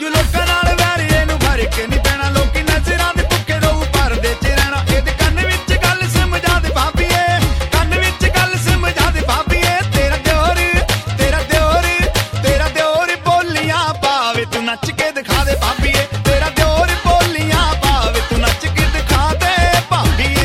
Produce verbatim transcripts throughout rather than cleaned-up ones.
ਜੂ ਲੋਕਾਂ ਨਾਲ ਵੈਰ ਇਹਨੂੰ ਫਰਕ ਨਹੀਂ ਪੈਣਾ ਲੋਕੀ ਨਜ਼ਰਾਂ ਦੇ ਭੁੱਖੇ ਰਹੂ ਪਰਦੇ ਚ ਰਹਿਣਾ ਇਹਦੇ ਕੰਨ ਵਿੱਚ ਗੱਲ ਸਮਝਾ ਦੇ ਭਾਬੀਏ ਕੰਨ ਵਿੱਚ ਗੱਲ ਸਮਝਾ ਦੇ ਭਾਬੀਏ ਤੇਰਾ ਦਿਓਰ ਤੇਰਾ ਦਿਓਰ ਤੇਰਾ ਦਿਓਰ ਬੋਲੀਆਂ ਪਾਵੇ ਤੂੰ ਨੱਚ ਕੇ ਦਿਖਾ ਦੇ ਭਾਬੀਏ ਤੇਰਾ ਦਿਓਰ ਬੋਲੀਆਂ ਪਾਵੇ ਤੂੰ ਨੱਚ ਕੇ ਦਿਖਾ ਦੇ ਭਾਬੀਏ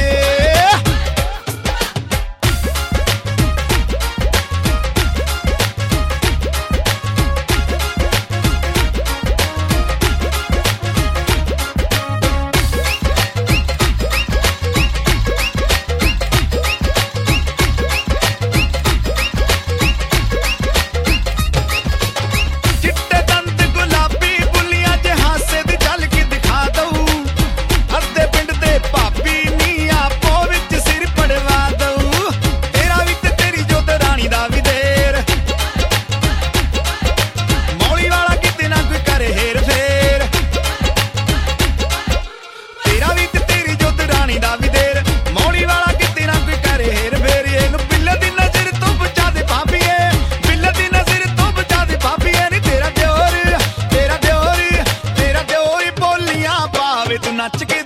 ਨੱਚ ਕੇ